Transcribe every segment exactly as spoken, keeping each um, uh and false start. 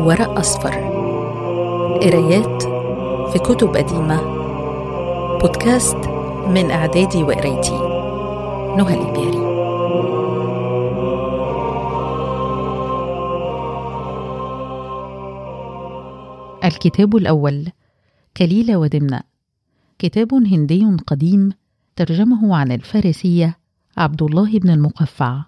ورق أصفر. قرايات في كتب قديمة. بودكاست من إعدادي وقرايتي نهى الإبياري. الكتاب الأول كليلة ودمنة، كتاب هندي قديم ترجمه عن الفارسية عبد الله بن المقفع.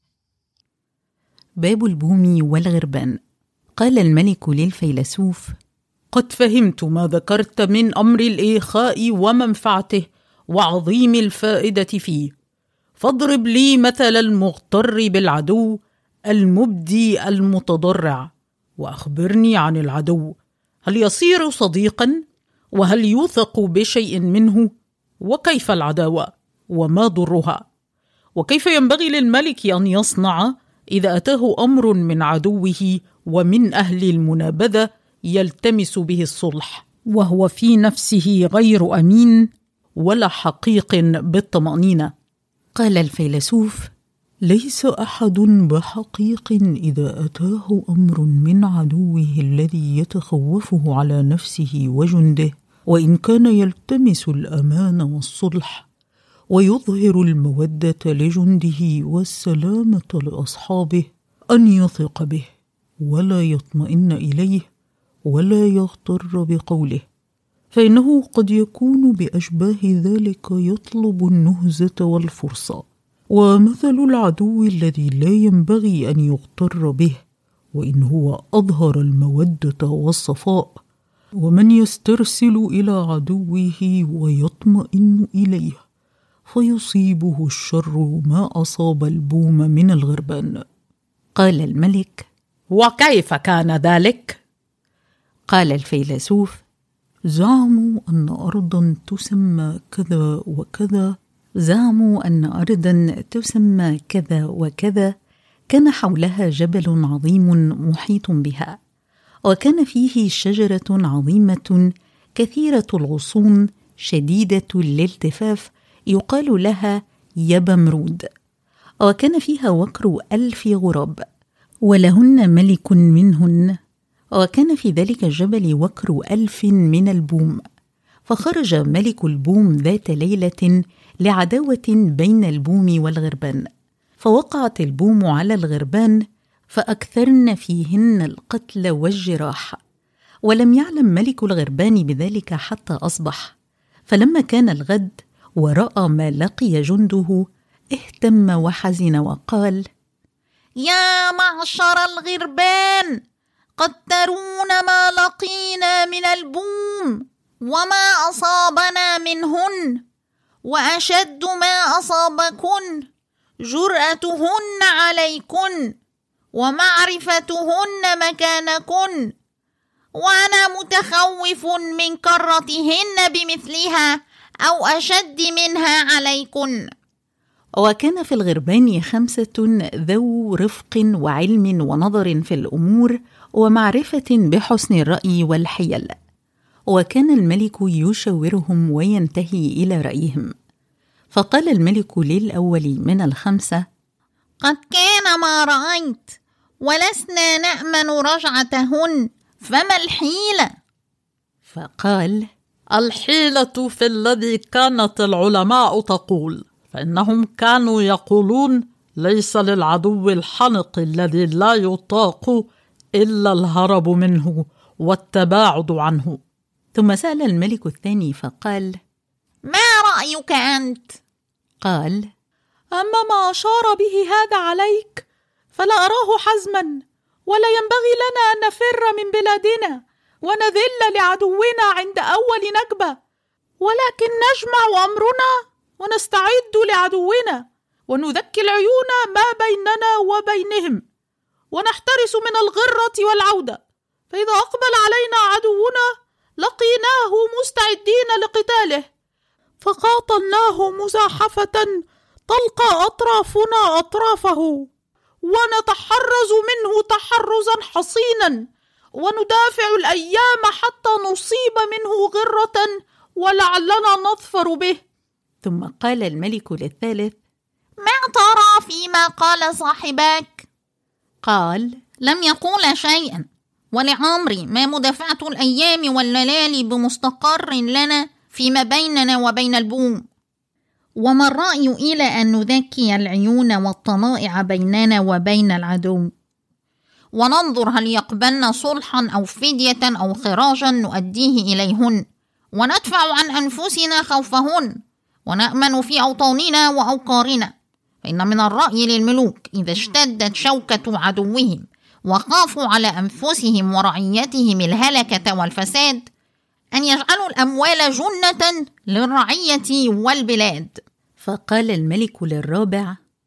باب البوم والغربان. قال الملك للفيلسوف: قد فهمت ما ذكرت من أمر الإيخاء ومنفعته وعظيم الفائدة فيه، فاضرب لي مثل المغتر بالعدو المبدي المتضرع، وأخبرني عن العدو، هل يصير صديقا؟ وهل يوثق بشيء منه؟ وكيف العداوة؟ وما ضرها؟ وكيف ينبغي للملك أن يصنع إذا أتاه أمر من عدوه ومن أهل المنابذة يلتمس به الصلح، وهو في نفسه غير أمين ولا حقيق بالطمأنينة؟ قال الفيلسوف: ليس أحد بحقيق إذا أتاه أمر من عدوه الذي يتخوفه على نفسه وجنده، وإن كان يلتمس الأمان والصلح ويظهر المودة لجنده والسلامة لأصحابه، أن يثق به ولا يطمئن إليه ولا يغتر بقوله، فإنه قد يكون بأشباه ذلك يطلب النهزة والفرصة. ومثل العدو الذي لا ينبغي أن يغتر به، وإن هو أظهر المودة والصفاء، ومن يسترسل إلى عدوه ويطمئن إليه فيصيبه الشر ما أصاب البوم من الغربان. قال الملك: وكيف كان ذلك؟ قال الفيلسوف: زعموا أن أرضا تسمى كذا وكذا زعموا أن أرضا تسمى كذا وكذا كان حولها جبل عظيم محيط بها، وكان فيه شجرة عظيمة كثيرة الغصون شديدة الالتفاف يقال لها يبمرود، وكان فيها وكر ألف غراب ولهن ملك منهن، وكان في ذلك الجبل وكر ألف من البوم. فخرج ملك البوم ذات ليلة لعداوة بين البوم والغربان، فوقعت البوم على الغربان فأكثرن فيهن القتل والجراح، ولم يعلم ملك الغربان بذلك حتى أصبح. فلما كان الغد ورأى ما لقي جنده اهتم وحزن وقال: يا معشر الغربان، قد ترون ما لقينا من البوم وما أصابنا منهن، وأشد ما أصابكن جرأتهن عليكن ومعرفتهن مكانكن، وأنا متخوف من كرتهن بمثلها أو أشد منها عليكن. وكان في الغربان خمسة ذو رفق وعلم ونظر في الأمور ومعرفة بحسن الرأي والحيل، وكان الملك يشاورهم وينتهي إلى رأيهم. فقال الملك للأول من الخمسة: قد كان ما رأيت، ولسنا نأمن رجعتهن، فما الحيلة؟ فقال: الحيلة في الذي كانت العلماء تقول، فإنهم كانوا يقولون: ليس للعدو الحنق الذي لا يطاق إلا الهرب منه والتباعد عنه. ثم سأل الملك الثاني فقال: ما رأيك أنت؟ قال: أما ما أشار به هذا عليك فلا أراه حزما، ولا ينبغي لنا أن نفر من بلادنا ونذل لعدونا عند أول نكبة، ولكن نجمع أمرنا ونستعد لعدونا ونذكي العيون ما بيننا وبينهم، ونحترس من الغرة والعودة، فإذا أقبل علينا عدونا لقيناه مستعدين لقتاله، فقاتلناه مزاحفة تلقى أطرافنا أطرافه، ونتحرز منه تحرزا حصينا، وندافع الأيام حتى نصيب منه غرة ولعلنا نظفر به. ثم قال الملك للثالث: ما ترى فيما قال صاحباك؟ قال: لم يقول شيئا، ولعمري ما مدافعة الأيام والليالي بمستقر لنا فيما بيننا وبين البوم. وما الرأي إلى أن نذكي العيون والطمائع بيننا وبين العدو، وننظر هل يقبلن صلحا أو فدية أو خراجا نؤديه إليهن، وندفع عن أنفسنا خوفهن، ونأمن في أوطاننا وأوقارنا. فإن من الرأي للملوك إذا اشتدت شوكة عدوهم وخافوا على أنفسهم ورعيتهم الهلكة والفساد أن يجعلوا الأموال جنة للرعية والبلاد. فقال الملك للرابع: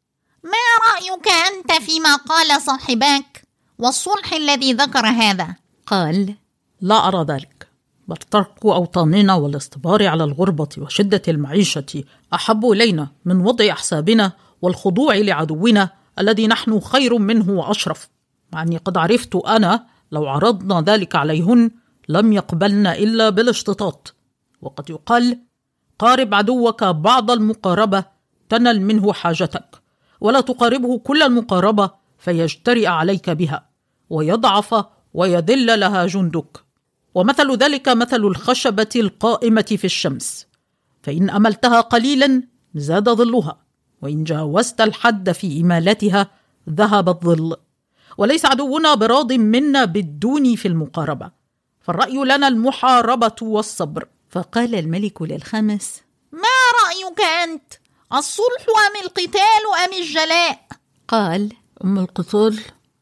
ما رأيك أنت فيما قال صاحباك والصلح الذي ذكر هذا؟ قال: لا أرى ذلك، بل ترك أوطاننا والاصطبار على الغربة وشدة المعيشة أحب إلينا من وضع أحسابنا والخضوع لعدونا الذي نحن خير منه وأشرف، مع أني قد عرفت أنا لو عرضنا ذلك عليهن لم يقبلن إلا بالاشتطاط. وقد يقال: قارب عدوك بعض المقاربة تنل منه حاجتك، ولا تقاربه كل المقاربة فيجترئ عليك بها ويضعف ويذل لها جندك. ومثل ذلك مثل الخشبة القائمة في الشمس، فإن أملتها قليلا زاد ظلها، وإن جاوزت الحد في إمالتها ذهب الظل. وليس عدونا براض منا بالدون في المقاربة، فالرأي لنا المحاربة والصبر. فقال الملك للخامس: ما رأيك أنت؟ الصلح أم القتال أم الجلاء؟ قال: أما القتال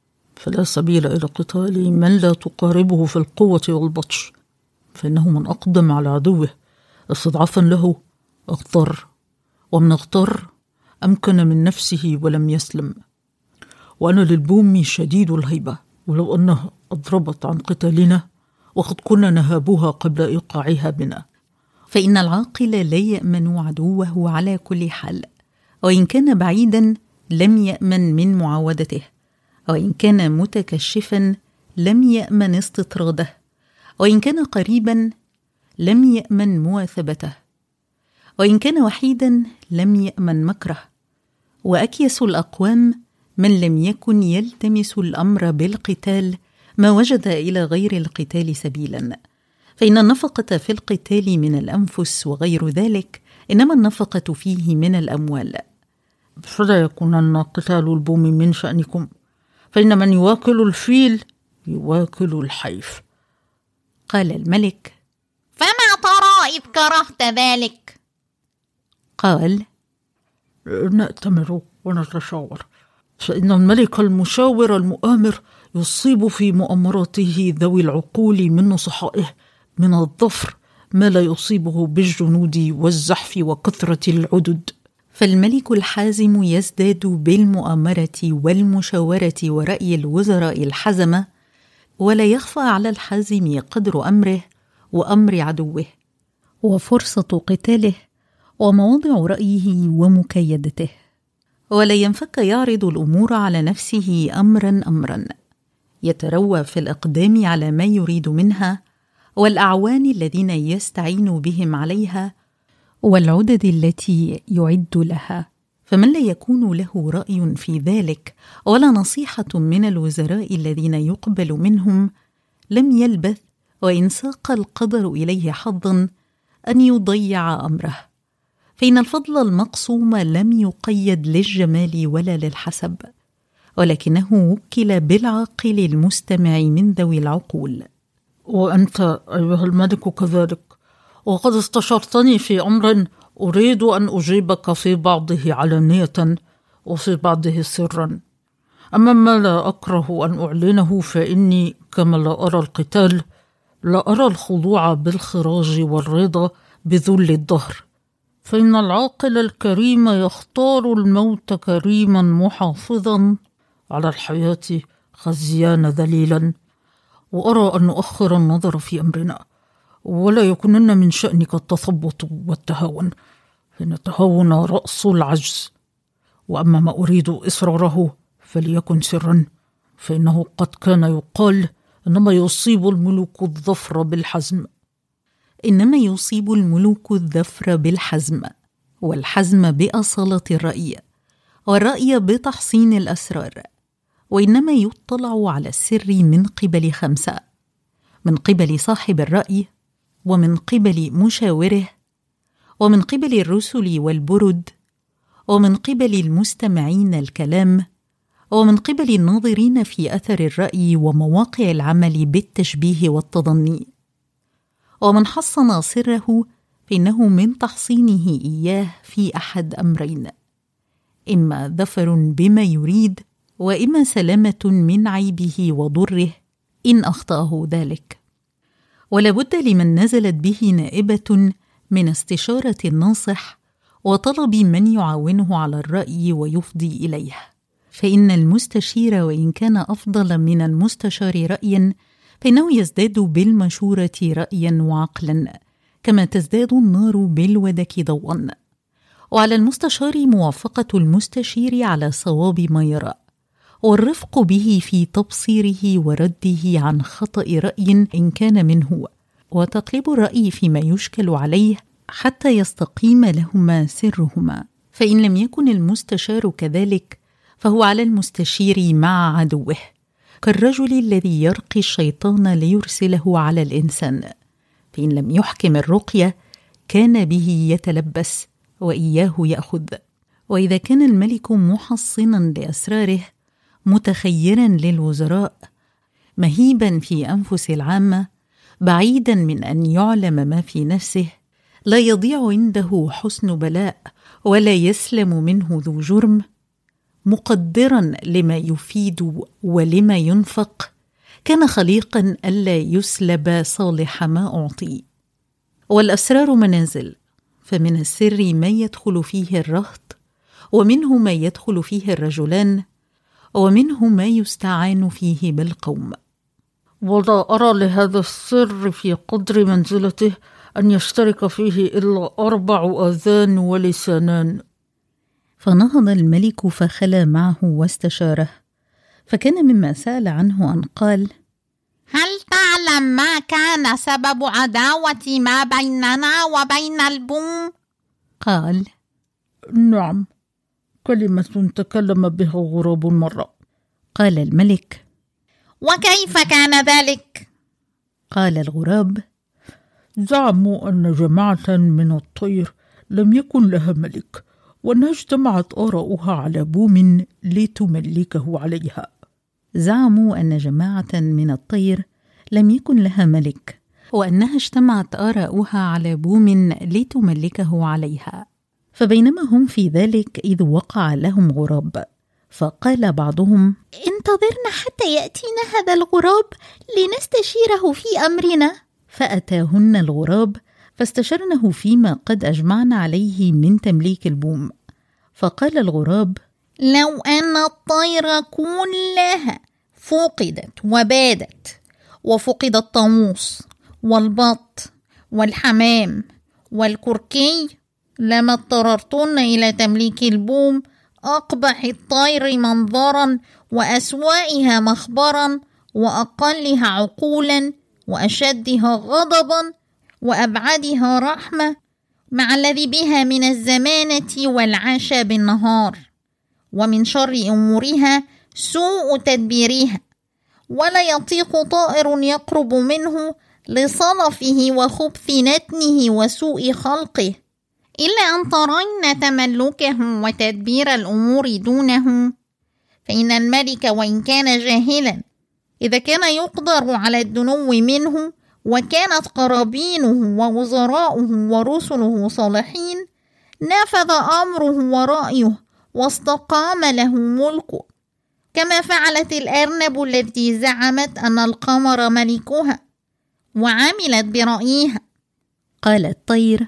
فلا سبيل إلى قتال من لا تقاربه في القوة والبطش، فإنه من أقدم على عدوه استضعافا له اغتر، ومن اغتر أمكن من نفسه ولم يسلم. وأنا للبوم شديد الهيبة، ولو أنها أضربت عن قتالنا وقد كنا نهابها قبل إيقاعها بنا. فإن العاقل لا يأمن عدوه على كل حال، وإن كان بعيدا لم يأمن من معاودته، وإن كان متكشفا لم يأمن استطراده، وإن كان قريبا لم يأمن مواثبته، وإن كان وحيدا لم يأمن مكره. وأكيس الأقوام من لم يكن يلتمس الأمر بالقتال ما وجد إلى غير القتال سبيلا، فإن النفقة في القتال من الأنفس وغير ذلك، إنما النفقة فيه من الأموال. فلا يكونن قتال البوم من شأنكم، فإن من يواكل الفيل يواكل الحيف. قال الملك: فما ترى إذ كرهت ذلك؟ قال: نأتمر ونتشاور، فإن الملك المشاور المؤامر يصيب في مؤامراته ذوي العقول من نصحائه من الظفر ما لا يصيبه بالجنود والزحف وكثرة العدد. فالملك الحازم يزداد بالمؤامرة والمشاورة ورأي الوزراء الحزمة، ولا يخفى على الحازم قدر أمره وأمر عدوه، وفرصة قتاله، ومواضع رأيه ومكايدته، ولا ينفك يعرض الأمور على نفسه أمرا أمرا، يتروى في الإقدام على ما يريد منها، والأعوان الذين يستعين بهم عليها، والعدد التي يعد لها. فمن لا يكون له رأي في ذلك ولا نصيحة من الوزراء الذين يقبل منهم لم يلبث، وإن ساق القدر إليه حظا، أن يضيع أمره. فإن الفضل المقسوم لم يقيد للجمال ولا للحسب، ولكنه وكل بالعاقل المستمع من ذوي العقول. وأنت أيها الملك كذلك، وقد استشرتني في أمر أريد أن أجيبك في بعضه علانية وفي بعضه سرا. أما ما لا أكره أن أعلنه فإني كما لا أرى القتال لا أرى الخضوع بالخراج والرضا بذل الظهر، فإن العاقل الكريم يختار الموت كريما محافظا على الحياة خزيان ذليلا. وأرى أن نؤخر النظر في أمرنا، ولا يكونن من شأنك التثبط والتهاون، فإن التهاون رأس العجز. وأما ما أريد إصراره فليكن سرا، فإنه قد كان يقال إنما يصيب الملوك الظفر بالحزم. إنما يصيب الملوك الظفر بالحزم، والحزم بأصالة الرأي، والرأي بتحصين الأسرار، وإنما يطلع على السر من قبل خمسة: من قبل صاحب الرأي، ومن قبل مشاوره، ومن قبل الرسل والبرد، ومن قبل المستمعين الكلام، ومن قبل الناظرين في أثر الرأي ومواقع العمل بالتشبيه والتضني. ومن حصن سره فإنه من تحصينه إياه في أحد أمرين: إما ظفر بما يريد، وإما سلامة من عيبه وضره إن أخطأه ذلك. ولا بد لمن نزلت به نائبة من استشارة الناصح وطلب من يعاونه على الرأي ويفضي إليه، فإن المستشير وإن كان أفضل من المستشار رأيا فإنه يزداد بالمشورة رأيا وعقلا، كما تزداد النار بالودك ضوءا. وعلى المستشار موافقة المستشير على صواب ما يرى، والرفق به في تبصيره ورده عن خطأ رأي إن كان منه، وتقليب الرأي فيما يشكل عليه حتى يستقيم لهما سرهما. فإن لم يكن المستشار كذلك فهو على المستشير مع عدوه، كالرجل الذي يرقي الشيطان ليرسله على الإنسان، فإن لم يحكم الرقية كان به يتلبس وإياه يأخذ. وإذا كان الملك محصنا لأسراره متخيرا للوزراء مهيبا في أنفس العامة، بعيدا من أن يعلم ما في نفسه، لا يضيع عنده حسن بلاء ولا يسلم منه ذو جرم، مقدرا لما يفيد ولما ينفق، كان خليقا ألا يسلب صالح ما أعطي. والأسرار منازل، فمن السر ما يدخل فيه الرهط، ومنه ما يدخل فيه الرجلان، ومنه ما يستعان فيه بالقوم. ولا أرى لهذا السر في قدر منزلته أن يشترك فيه إلا أربع آذان ولسانان. فنهض الملك فخلى معه واستشاره، فكان مما سأل عنه أن قال: هل تعلم ما كان سبب عداوة ما بيننا وبين البوم؟ قال: نعم، كلمة تكلم بها غراب مرة. قال الملك: وكيف كان ذلك؟ قال الغراب: زعموا أن جماعة من الطير لم يكن لها ملك، وأنها اجتمعت آراؤها على بوم لتملكه عليها. زعموا أن جماعة من الطير لم يكن لها ملك، وأنها اجتمعت آراؤها على بوم لتملكه عليها. فبينما هم في ذلك إذ وقع لهم غراب، فقال بعضهم: انتظرنا حتى يأتينا هذا الغراب لنستشيره في أمرنا. فأتاهن الغراب فاستشرنه فيما قد أجمعنا عليه من تمليك البوم. فقال الغراب: لو أن الطير كلها فقدت وبادت، وفقد الطاووس والبط والحمام والكركي، لما اضطررتن إلى تمليك البوم، أقبح الطير منظرا وأسوائها مخبرا وأقلها عقولا وأشدها غضبا وأبعدها رحمة، مع الذي بها من الزمانة والعشا بالنهار، ومن شر أمورها سوء تدبيرها، ولا يطيق طائر يقرب منه لصلفه وخبث نتنه وسوء خلقه، إلا أن ترين تملكه وتدبير الأمور دونه. فإن الملك وإن كان جاهلا، إذا كان يقدر على الدنو منه، وكانت قرابينه ووزراؤه ورسله صالحين، نفذ أمره ورأيه واستقام له ملكه، كما فعلت الأرنب التي زعمت أن القمر ملكها وعملت برأيها. قال الطير: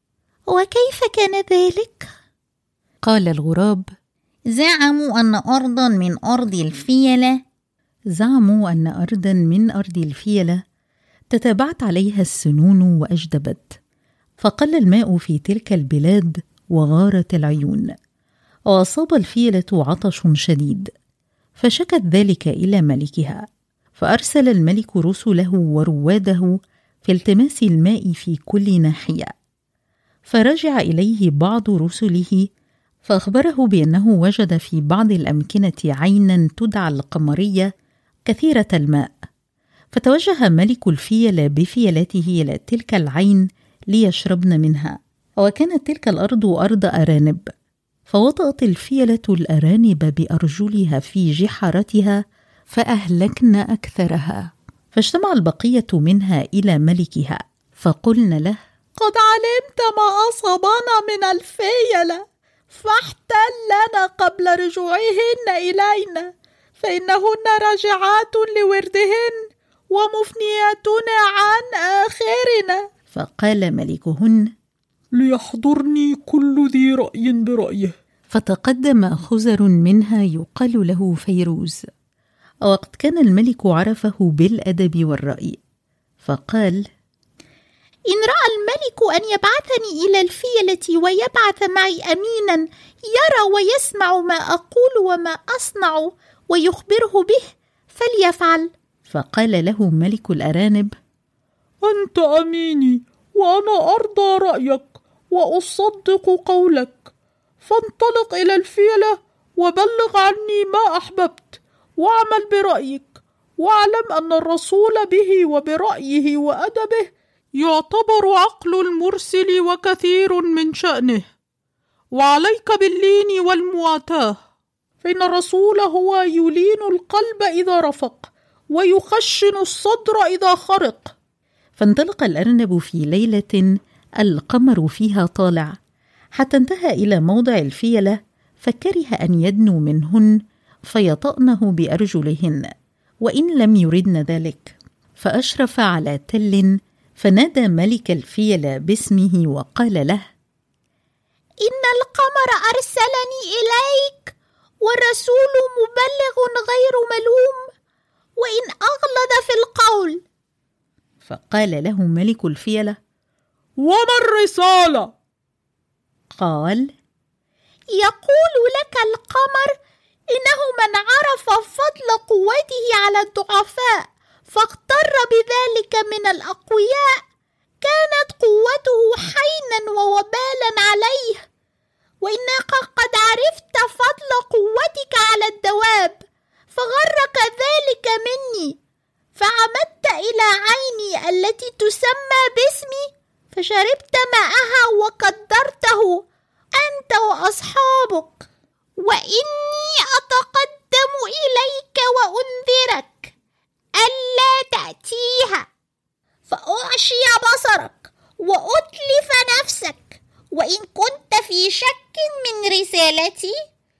وكيف كان ذلك؟ قال الغراب: زعموا أن أرضا من أرض الفيلة زعموا أن أرضا من أرض الفيلة تتابعت عليها السنون وأجدبت، فقل الماء في تلك البلاد وغارت العيون، وأصاب الفيلة عطش شديد، فشكت ذلك إلى ملكها، فأرسل الملك رسله ورواده في التماس الماء في كل ناحية. فرجع إليه بعض رسله فأخبره بأنه وجد في بعض الأمكنة عينا تدعى القمرية كثيرة الماء، فتوجه ملك الفيلة بفيلته إلى تلك العين ليشربن منها. وكانت تلك الأرض أرض أرانب، فوطأت الفيلة الأرانب بأرجلها في جحرتها فأهلكن أكثرها، فاجتمع البقية منها إلى ملكها فقلن له: قد علمت ما أصابنا من الفيلة، فاحتلنا قبل رجوعهن إلينا، فإنهن راجعات لوردهن ومفنياتنا عن آخرنا. فقال ملكهن: ليحضرني كل ذي رأي برأيه. فتقدم خزر منها يقال له فيروز، وقد كان الملك عرفه بالأدب والرأي، فقال: إن رأى الملك أن يبعثني إلى الفيلة ويبعث معي أمينا يرى ويسمع ما أقول وما أصنع ويخبره به فليفعل. فقال له ملك الأرانب: أنت أميني وأنا أرضى رأيك وأصدق قولك، فانطلق إلى الفيلة وبلغ عني ما أحببت، واعمل برأيك، واعلم أن الرسول به وبرأيه وأدبه يعتبر عقل المرسل وكثير من شأنه، وعليك باللين والمواتاة، فإن الرسول هو يلين القلب إذا رفق ويخشن الصدر إذا خرق. فانطلق الأرنب في ليلة القمر فيها طالع، حتى انتهى إلى موضع الفيلة، فكره أن يدنو منهن فيطأنه بأرجلهن، وإن لم يردن ذلك، فأشرف على تل فنادى ملك الفيلة باسمه وقال له: إن القمر أرسلني إليك، والرسول مبلغ غير ملوم، وإن أغلظ في القول. فقال له ملك الفيلة: وما الرسالة؟ قال: يقول لك القمر إنه من عرف فضل قوته على الضعفاء فاغتر بذلك من الأقوياء كانت قوته حينا ووبالا عليه، وإنك قد عرفت فضل قوتك على الدواب فغرك ذلك مني، فعمدت إلى عيني التي تسمى باسمي فشربت ماءها وقدرته أنت وأصحابك، وإني أتقدم إليك وأنذرك ألا تأتيها، فأعشي بصرك وأتلف نفسك، وإن كنت في شك من رسالتي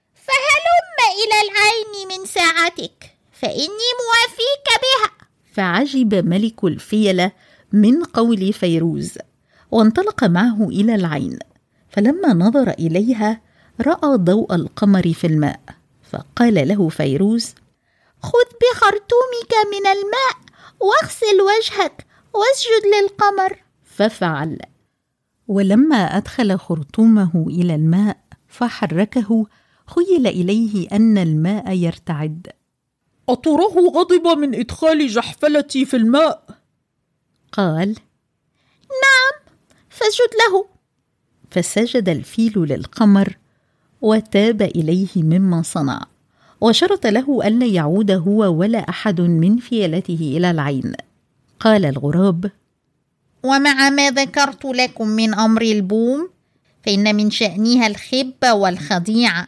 فهلم إلى العين من ساعتك فإني موافيك بها. فعجب ملك الفيلة من قول فيروز، وانطلق معه إلى العين، فلما نظر إليها رأى ضوء القمر في الماء، فقال له فيروز: خذ بخرطومك من الماء واغسل وجهك واسجد للقمر. ففعل، ولما أدخل خرطومه إلى الماء فحركه خيل إليه أن الماء يرتعد. أتراه غضب من إدخال جحفلتي في الماء؟ قال: نعم، فاسجد له. فسجد الفيل للقمر وتاب إليه مما صنع، وشرط له ألا يعود هو ولا أحد من فيلته إلى العين. قال الغراب: ومع ما ذكرت لكم من أمر البوم فإن من شأنها الخبة والخديعة،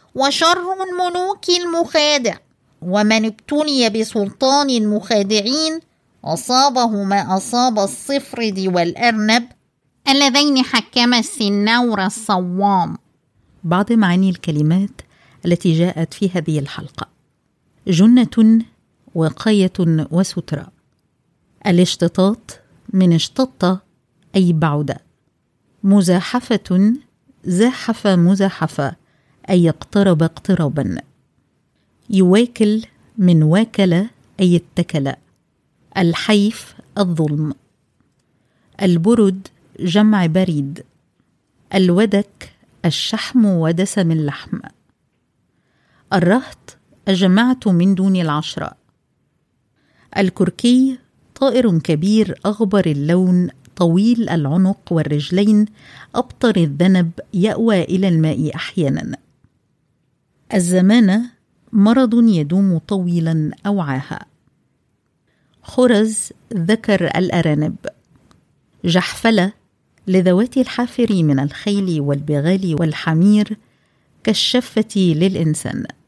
وشر الملوك المخادع، ومن ابتلي بسلطان المخادعين أصابه ما أصاب الصفرد والأرنب اللذين حكم السنور الصوام. بعض معاني الكلمات التي جاءت في هذه الحلقة: جنة، وقاية وسترة. الاشتطاط من اشتط أي بعد. مزاحفة، زاحف مزاحفة أي اقترب اقترابا. يواكل من واكل أي اتكل. الحيف الظلم. البرد جمع بريد. الودك الشحم ودسم اللحم. الرهط الجماعة من دون العشرة. الكركي طائر كبير أغبر اللون طويل العنق والرجلين أبطر الذنب يأوى إلى الماء أحيانا. الزمانة مرض يدوم طويلا أو عاهة. خرز ذكر الأرانب. جحفلة لذوات الحافر من الخيل والبغال والحمير كالشفة للإنسان.